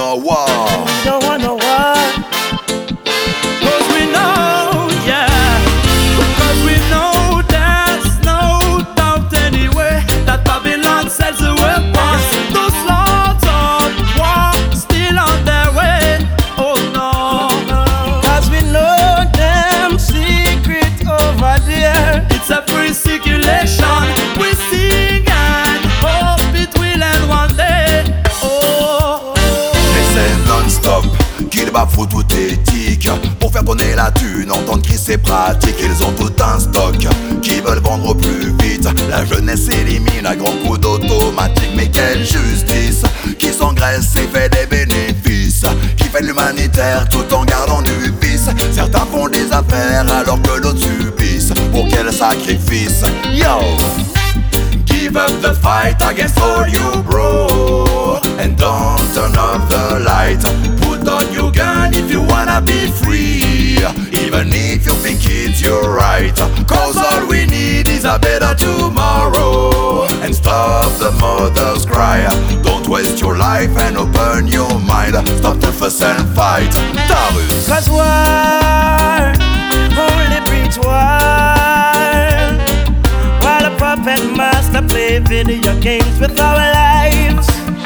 no war. We don't want no war. Cause we know, yeah. Cause we know there's no doubt anyway that Babylon sells the weapons. Those lords of war still on their way. Oh no. Cause we know them secret over there. It's a free circulation. We sing and hope it will end one day. Oh. Mais c'est non-stop, qu'ils bafouent toute éthique pour faire tourner la thune, entendre qui c'est pratique. Ils ont tout un stock qui veulent vendre au plus vite. La jeunesse élimine à grands coups d'automatique. Mais quelle justice qui s'engraisse et fait des bénéfices, qui fait de l'humanitaire tout en gardant du vice. Certains font des affaires alors que d'autres subissent. Pour quel sacrifice? Yo! Give up the fight against all you bro, and don't turn off the light. Put on your gun if you wanna be free, even if you think it's your right. Cause all we need is a better tomorrow, and stop the mother's cry. Don't waste your life and open your mind. Stop the fuss and fight. Tarus. Cause war only breeds war, while a puppet master play video games with our lives.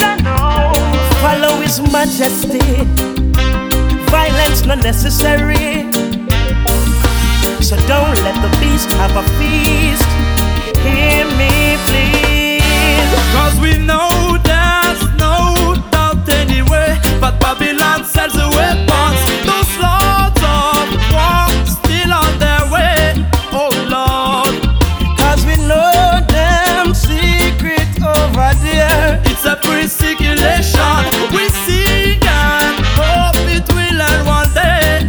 Follow his majesty, violence not necessary. So don't let the beast have a feast. Hear me please. Cause we know there's no doubt anyway, but Babylon sells the weapons. Those lords of war still on their way. Oh Lord. Cause we know them secret over there. It's a free circulation. We sing and hope it will end one day.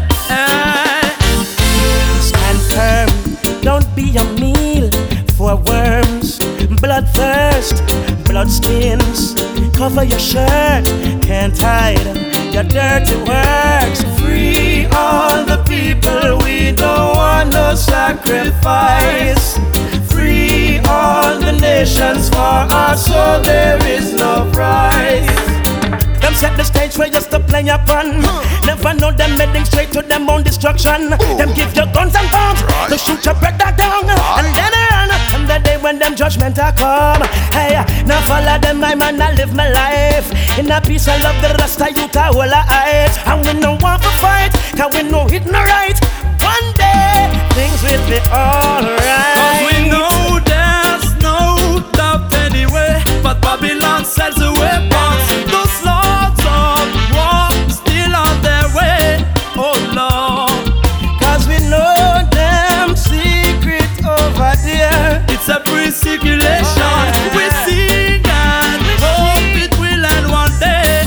Stand firm, don't be a meal for worms. Bloodthirst, bloodskins. Cover your shirt, can't hide your dirty works. Free all the people, we don't want no sacrifice. Free all the nations, for our soul there is no price. Them set the stage for just to play upon. Never know them heading straight to them own destruction. Them give you guns and bombs to shoot your brother down, and then run. And the day when them judgment are come, hey, now follow them, my man, I live my life in a peace and love. The rest of you can hold our eyes, and we no want to fight, cause we know it no right. One day things will be alright. Cause we know there's no doubt anyway, but Babylon sells the weapons. Those lords of war still on their way. Oh Lord. Cause we know them secret over there. It's a free circulation. We sing and hope it will end one day.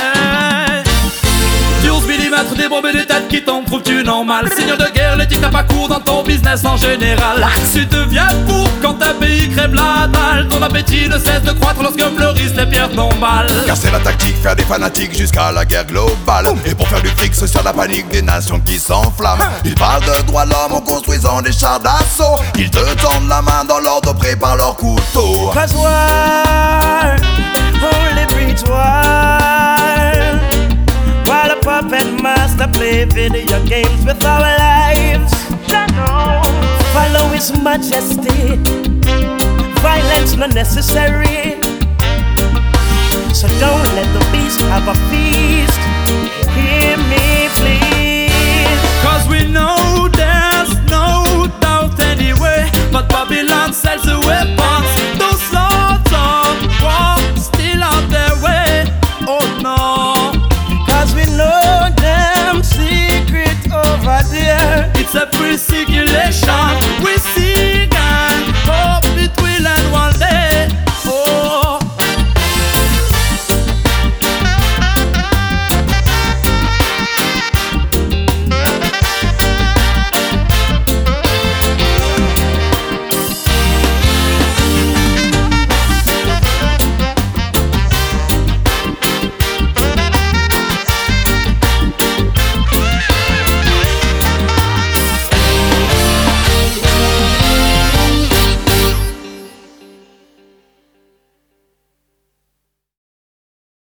Tu oses millimètres des bombes et des têtes qui tombent, trouves-tu normal? Signe de guerre, l'éthique n'a pas cours dans ton business en général. Tu deviens fou quand un pays crève la dalle. Ton appétit ne cesse de croître lorsque fleurissent les pierres tombales. Car c'est la tactique, faire des fanatiques jusqu'à la guerre globale. Et pour faire du fric, c'est sur la panique des nations qui s'enflamment. Ils parlent de droits de l'homme en construisant des chars d'assaut. Ils te tendent la main dans l'ordre, préparent leur couteau. Cause war only breeds war, while a puppet master play video games with our lives. Follow his majesty, violence not necessary. So don't let the beast have a feast. Hear me please. Cause we know there's no doubt anyway, but Babylon sells the weapons. Those lords of war still on their way. Oh no. Cause we know them secret over there. It's a free circulation. We